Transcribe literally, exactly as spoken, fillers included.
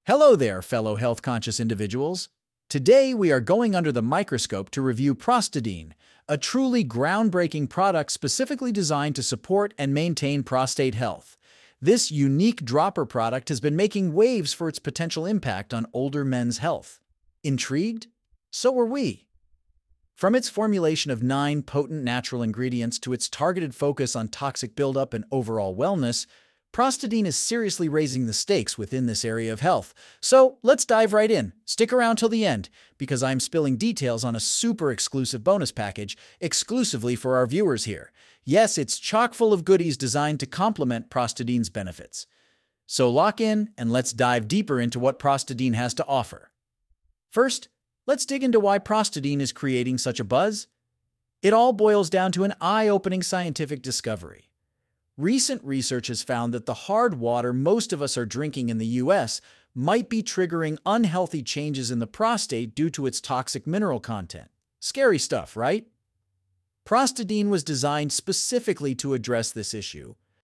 Hello there, fellow health-conscious individuals. Today, we are going under the microscope to review Prostadine, a truly groundbreaking product specifically designed to support and maintain prostate health. This unique dropper product has been making waves for its potential impact on older men's health. Intrigued? So are we. From its formulation of nine potent natural ingredients to its targeted focus on toxic buildup and overall wellness, Prostadine is seriously raising the stakes within this area of health. So let's dive right in. Stick around till the end, because I'm spilling details on a super exclusive bonus package exclusively for our viewers here. Yes, it's chock full of goodies designed to complement Prostadine's benefits. So lock in and let's dive deeper into what Prostadine has to offer. First, let's dig into why Prostadine is creating such a buzz. It all boils down to an eye-opening scientific discovery. Recent research has found that the hard water most of us are drinking in the U S might be triggering unhealthy changes in the prostate due to its toxic mineral content. Scary stuff, right? Prostadine was designed specifically to address this issue,